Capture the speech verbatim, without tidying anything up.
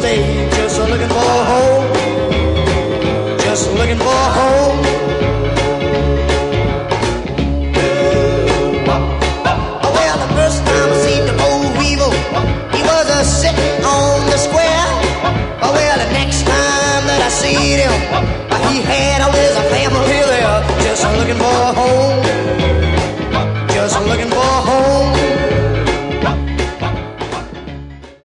stay, just looking for a home, just looking for a home. Well, the first time I seen the old Weevil, he was a sitting on the square. Well, the next time that I seen him, he had a little